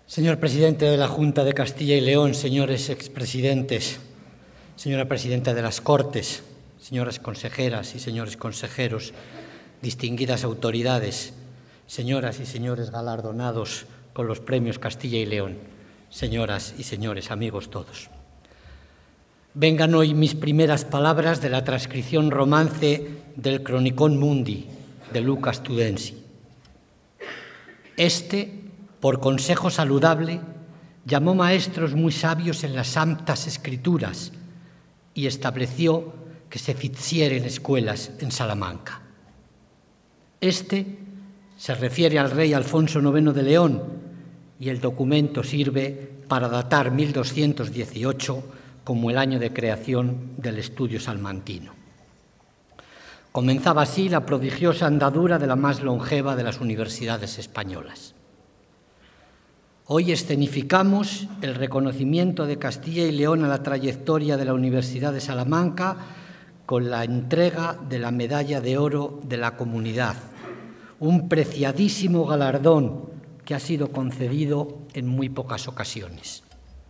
Señor presidente de la Junta de Castilla y León, señores expresidentes, señora presidenta de las Cortes, señoras consejeras y señores consejeros, distinguidas autoridades, señoras y señores galardonados con los premios Castilla y León, señoras y señores, amigos todos. Vengan hoy mis primeras palabras de la transcripción romance del Chronicon Mundi de Luca Studensi. Por consejo saludable, llamó maestros muy sabios en las santas escrituras y estableció que se ficieren escuelas en Salamanca. Se refiere al rey Alfonso IX de León y el documento sirve para datar 1218 como el año de creación del estudio salmantino. Comenzaba así la prodigiosa andadura de la más longeva de las universidades españolas. Hoy escenificamos el reconocimiento de Castilla y León a la trayectoria de la Universidad de Salamanca con la entrega de la Medalla de Oro de la Comunidad, un preciadísimo galardón que ha sido concedido en muy pocas ocasiones.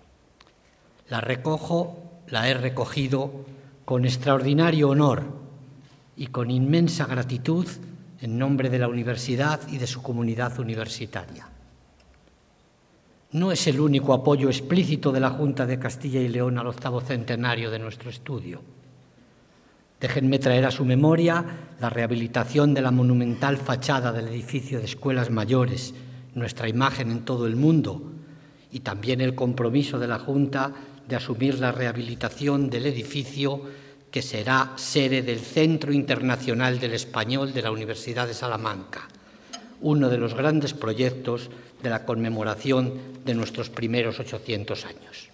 La he recogido con extraordinario honor y con inmensa gratitud en nombre de la Universidad y de su comunidad universitaria. No es el único apoyo explícito de la Junta de Castilla y León al 8º centenario de nuestro estudio. Déjenme traer a su memoria la rehabilitación de la monumental fachada del edificio de Escuelas Mayores, nuestra imagen en todo el mundo, y también el compromiso de la Junta de asumir la rehabilitación del edificio que será sede del Centro Internacional del Español de la Universidad de Salamanca, uno de los grandes proyectos de la conmemoración de nuestros primeros 800 años.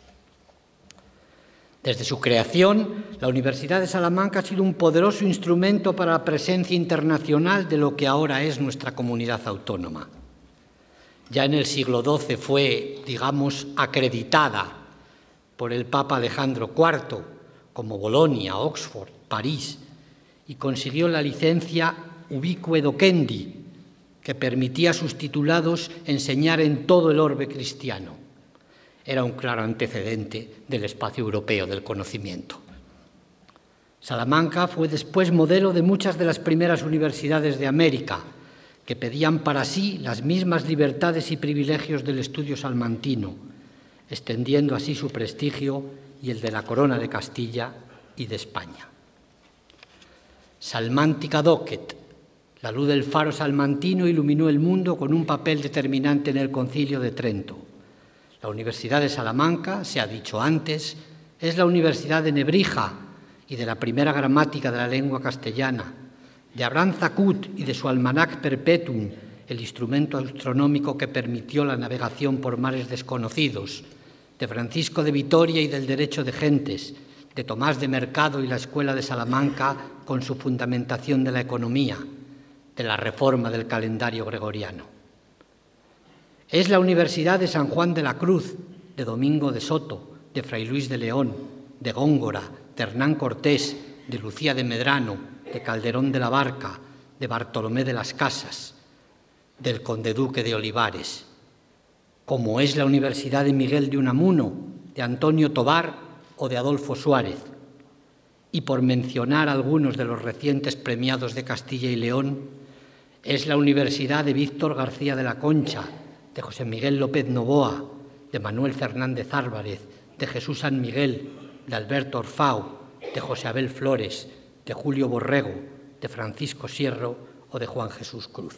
Desde su creación, la Universidad de Salamanca ha sido un poderoso instrumento para la presencia internacional de lo que ahora es nuestra comunidad autónoma. Ya en el siglo XII fue, digamos, acreditada por el Papa Alejandro IV, como Bolonia, Oxford, París, y consiguió la licencia Ubique Docendi, que permitía a sus titulados enseñar en todo el orbe cristiano. Era un claro antecedente del espacio europeo del conocimiento. Salamanca fue después modelo de muchas de las primeras universidades de América, que pedían para sí las mismas libertades y privilegios del estudio salmantino, extendiendo así su prestigio y el de la Corona de Castilla y de España. Salmantica docet. La luz del faro salmantino iluminó el mundo con un papel determinante en el Concilio de Trento. La Universidad de Salamanca, se ha dicho antes, es la Universidad de Nebrija y de la primera gramática de la lengua castellana, de Abraham Zacut y de su Almanac Perpetuum, el instrumento astronómico que permitió la navegación por mares desconocidos, de Francisco de Vitoria y del derecho de gentes, de Tomás de Mercado y la Escuela de Salamanca con su fundamentación de la economía, de la reforma del calendario gregoriano. Es la Universidad de San Juan de la Cruz, de Domingo de Soto, de Fray Luis de León, de Góngora, de Hernán Cortés, de Lucía de Medrano, de Calderón de la Barca, de Bartolomé de las Casas, del conde-duque de Olivares, como es la Universidad de Miguel de Unamuno, de Antonio Tobar o de Adolfo Suárez, y por mencionar algunos de los recientes premiados de Castilla y León, es la Universidad de Víctor García de la Concha, de José Miguel López Novoa, de Manuel Fernández Álvarez, de Jesús San Miguel, de Alberto Orfao, de José Abel Flores, de Julio Borrego, de Francisco Sierro o de Juan Jesús Cruz.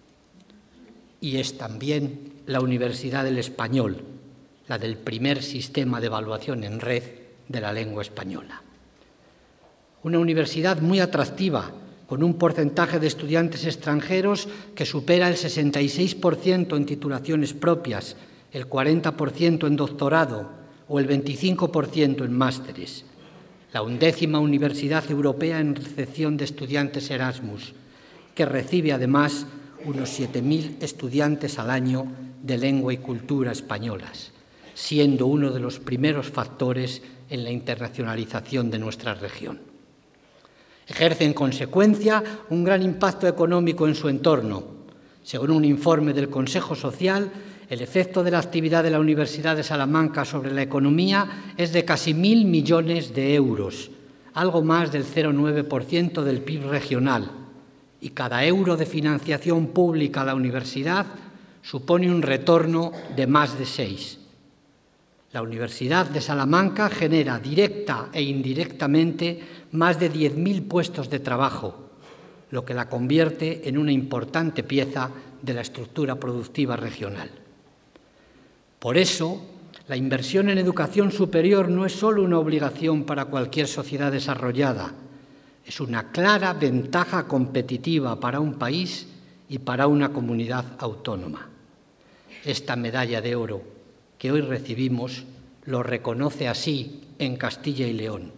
Y es también la Universidad del Español, la del primer sistema de evaluación en red de la lengua española. Una universidad muy atractiva, con un porcentaje de estudiantes extranjeros que supera el 66% en titulaciones propias, el 40% en doctorado o el 25% en másteres. La 11ª universidad europea en recepción de estudiantes Erasmus, que recibe además unos 7.000 estudiantes al año de lengua y cultura españolas, siendo uno de los primeros factores en la internacionalización de nuestra región. Ejerce, en consecuencia, un gran impacto económico en su entorno. Según un informe del Consejo Social, el efecto de la actividad de la Universidad de Salamanca sobre la economía es de casi 1.000 millones de euros, algo más del 0,9% del PIB regional, y cada euro de financiación pública a la universidad supone un retorno de más de 6. La Universidad de Salamanca genera directa e indirectamente más de 10.000 puestos de trabajo, lo que la convierte en una importante pieza de la estructura productiva regional. Por eso, la inversión en educación superior no es solo una obligación para cualquier sociedad desarrollada, es una clara ventaja competitiva para un país y para una comunidad autónoma. Esta medalla de oro que hoy recibimos lo reconoce así en Castilla y León.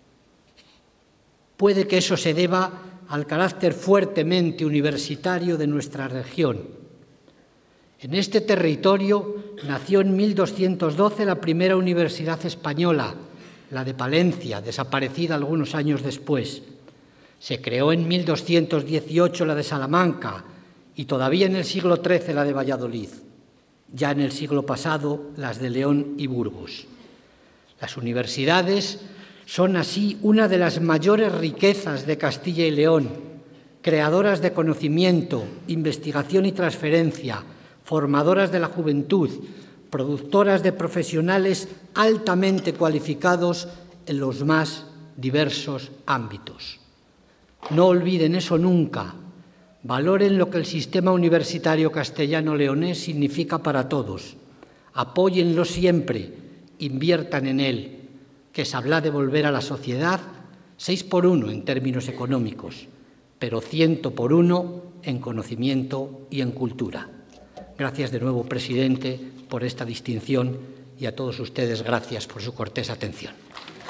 Puede que eso se deba al carácter fuertemente universitario de nuestra región. En este territorio nació en 1212 la primera universidad española, la de Palencia, desaparecida algunos años después. Se creó en 1218 la de Salamanca y todavía en el siglo XIII la de Valladolid. Ya en el siglo pasado las de León y Burgos. Las universidades son así una de las mayores riquezas de Castilla y León, creadoras de conocimiento, investigación y transferencia, formadoras de la juventud, productoras de profesionales altamente cualificados en los más diversos ámbitos. No olviden eso nunca. Valoren lo que el sistema universitario castellano-leonés significa para todos. Apóyenlo siempre, inviertan en él, que sabrá devolver a la sociedad 6 por 1 en términos económicos, pero 100 por 1 en conocimiento y en cultura. Gracias de nuevo, presidente, por esta distinción y a todos ustedes gracias por su cortés atención.